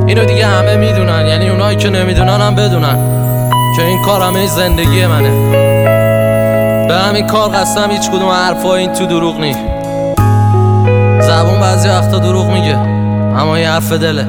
اینو دیگه همه میدونن، یعنی اونایی که نمیدونن هم بدونن که این کار همه زندگی منه. به همین کار قسم هیچ کدوم حرفا این تو دروغ نی. زبون بعضی وقتا دروغ میگه اما این حرف دله.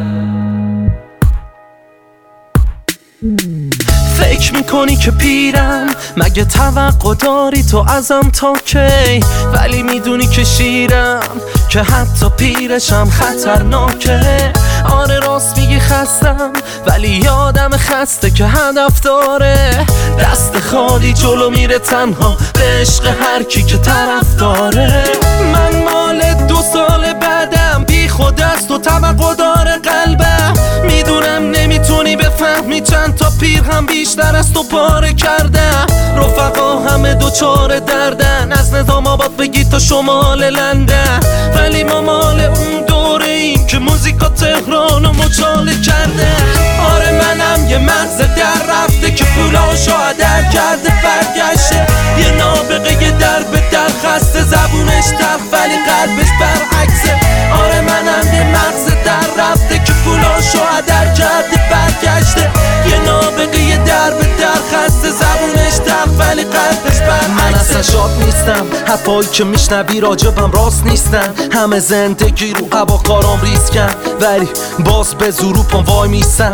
فکر میکنی که پیرم، مگه توقع داری تو ازم تا کی؟ ولی میدونی که شیرم، که حتی پیرشم خطرناکه. آره راست میگی خستم، ولی یادم خسته که هدف داره. دست خالی جلو میره تنها به عشق هر کی که طرف داره. من مال 2 سال بعدم، بی خود است و توقع داره قلبم. میدونم نمیتونی بفهمی چند تا پیر هم بیشتر از تو پاره کردم. رفقا همه دوچار دردن، از نظام آباد بگی تا شمال لندن. ولی ما مال اون دوره ایم که موزیکا تهران و مچاله کرده. آره منم یه مغز در رفته که پولاشو هدر کرده برگشته. یه نابغه یه در به در خسته، زبونش تلخ ولی قلبش برعکسه. آره منم یه مغز در رفته که پولاشو هدر کرده برگشته. یه نابغه یه در به در خسته، زبونش تلخ ولی قلبش برعکسه. من اصلا شاد نیستم، حرفایی که میشنوی راجبم راست نیستن. همه زندگی رو هواکارام ریسکن، ولی باز به زور رو پام وای میستم.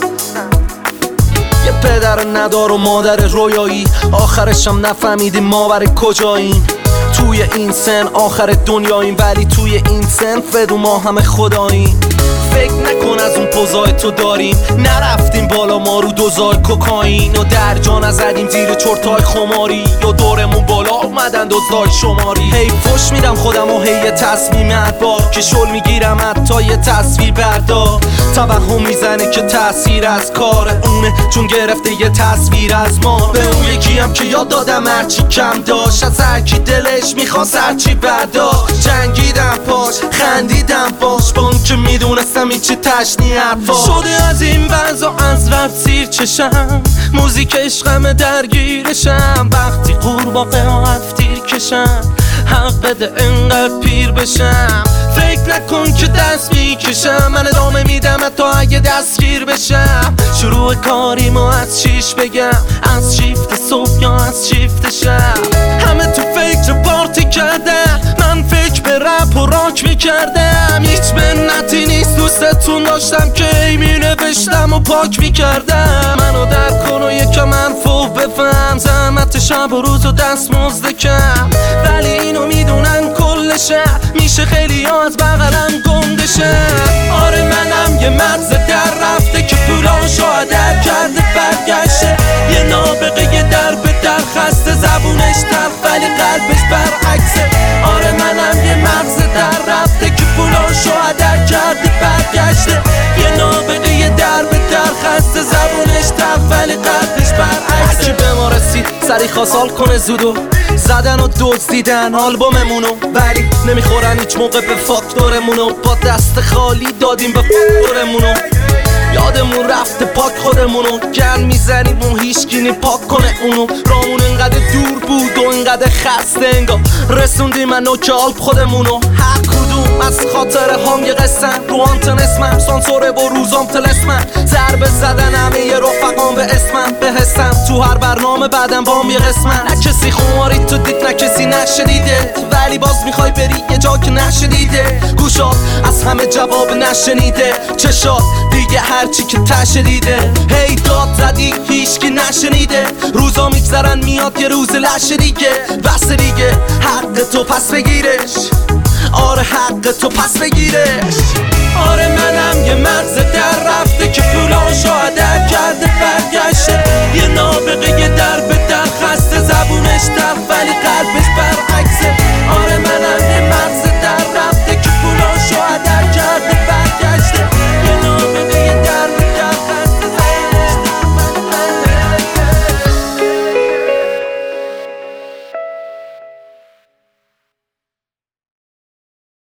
یه پدر ندار و مادر رویایی، آخرشم نفهمیدیم ما برای کجاییم. توی این سن آخر دنیاییم، ولی توی این سن فدو ما همه خداییم. فکر نکن از اون پوزای تو داریم، نرفتیم بالا ما رو دوزای کوکائین. و در جا نزدیم زیر چرتای خماری، یا دورمون بالا اومدن دوزای شماری. هی فش میدم خودم و هی تصمیم ادبار، که شل میگیرم حتی یه تصویر بردار. توهم میزنه که تأثیر از کار اونه، چون گرفته یه تصویر از ما. به اون یکی هم که یاد دادم هرچی کم داشت، از هرکی دلش میخواست هرچی برداشت. جنگیدم پاش، خندیدم باش، با اون که میدونستم هیچی تشنیت باش. شده از این وضع از رفت سیر چشم، موزیک عشقم درگیرشم. وقتی قورباغه ها هفتیر کشم، حق بده انقدر پیر بشم. فکر نکن که دست میکشم، من ادامه میدم حتی اگه دستگیر بشم. شروع کاریمو از 6 بگم، از شیفت صبح یا از شیفت شب. همه تو فکر پارتی کردم، من فکر به رپ و راک میکردم. هیچ منتی نیست دوستتون داشتم که ای مینوشتم و پاک میکردم. منو در کن و یکم حرفو بفهم، زحمت شب و روز و دست مزدکم. ولی اینو میدونن کل شهر، میشه خیلی ها از بغلم گندشه. آره منم یه مغز در رفته که پولاشو هدر کرده برگشته. یه نابغه یه در به در خسته، زبونش تلخ ولی قلبش برعکسه. آره منم یه مغز در رفته که پولاشو هدر کرده برگشته. یه نابغه یه در به در خسته، زبونش تلخ ولی قلبش برعکسه. هرکی به ما رسید سری خواست کنه زودو، زدن و دزدیدن آلبوممونو، ولی نمیخورن هیچ موقع به فاکتورمونو. با دست خالی دادیم به فاکتورمونو، یادمون رفته پاک خودمونو. گن میزنیم اون هیچکی پاک کنه اونو. رامون انقدر دور بود و انقدر خسته، انگار رسوندیم من نوک آلب خودمونو. هر کدوم از خاطر هم یه قسم، رو آنتن اسمم سانسوره و روزام تلسمم. ضربه زدن همه یه رفقام به اسمم، به حسم تو هر برنامه بعدم بام یه قسمم. نه کسی خماری تو دید، نه کسی نشنیده، ولی باز میخوای بری یه جا که نشنیده. گوشات از همه جواب نشنیده، چشات دیگه هرچی که تشنیده. هی داد زدی هیچکی نشنیده، روزا میگذرن میاد یه روز لشه دیگه. بس دیگه حق تو پس بگیرش، آره حق تو پس بگیرش. آره منم یه مغز در رفته که